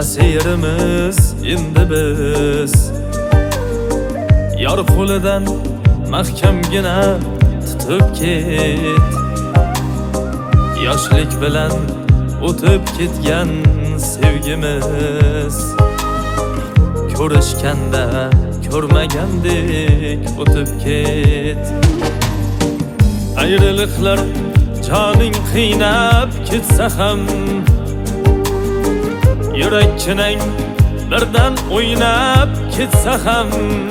asirimiz endi biz. Yor qo'lidan mahkamgina tutib ket. Yoshlik bilan o'tib ketgan sevgimiz, ko'rishganda ko'rmagandek o'tib ket. Ayriliqlar joning qiynab ketsa ham, yurakchining birdan o'ynab ketsa ham,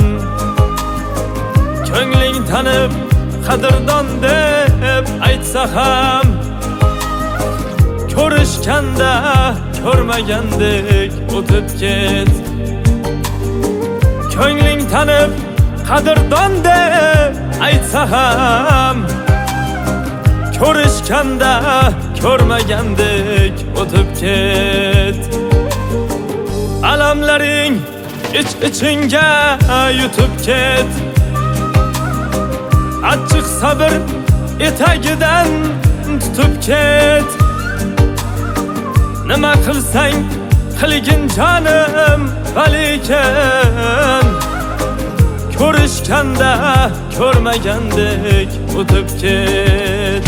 ko'ngling tanib qadrdon deb aytsa ham, ko'rishganda ko'rmagandek o'tib ket. Ko'ngling tanib qadrdon deb aytsa ham, ko'rishganda ko'rmagandek o'tib ket. Alamlaring ich-ichingga yutib ket. Achchiq sabr etagidan tutib ket. Nima qilsang qilgin jonim, valikan ko'rishganda ko'rmagandek o'tib ket.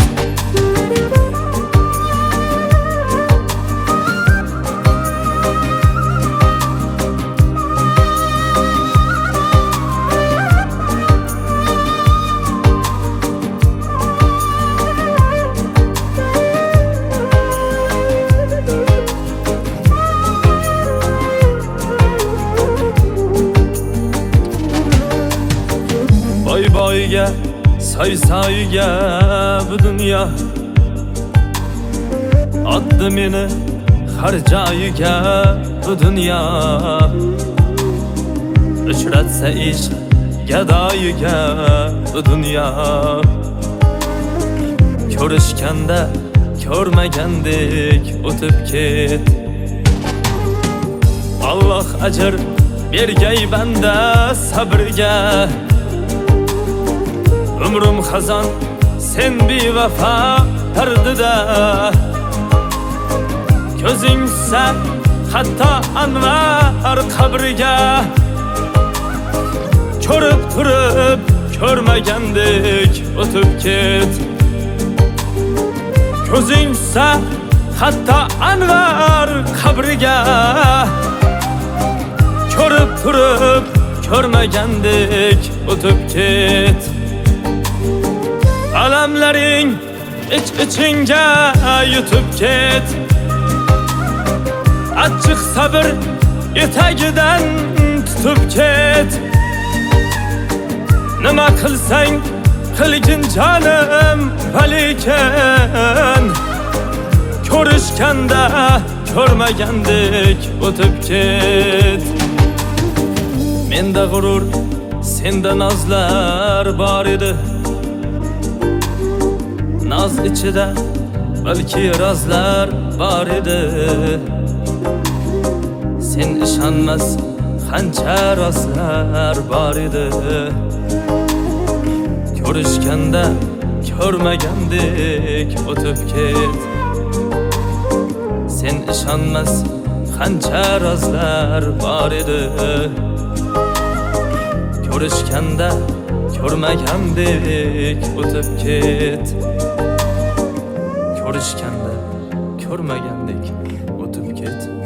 Boy boyga, soy soyga bu dunyo otdi meni har joyiga bu dunyo. Uchratsa ishq gadoyiga bu dunyo. Ko'rishganda ko'rmagandek o'tib ket. Alloh ajr bergay banda sabrga. Umrum xazon sen bevafo pardida. Ko'zing tushsa hatto Anvar qabriga. Ko'rib turib ko'rmagandek o'tib ket. Ko'zing tushsa hatto Anvar qabriga. Ko'rib turib ko'rmagandek o'tib ket. Alamlaring ich-ichingga yutib ket. Achchiq sabr etagidan tutib ket. Nima qilsang qilgin jonim, valikan ko'rishganda ko'rmagandek o'tib ket. Menda g'urur, senda nozlar bor edi. Naz ichida balki rozlar bor edi. Sen ishonmas qancha rozlar bor edi. Ko'rishganda ko'rmagandek o'tib ket. Sen ishonmas qancha rozlar bor edi. Ko'rishganda ko'rmagandek o'tib ket. Ko'rishganda ko'rmagandek o'tib ket.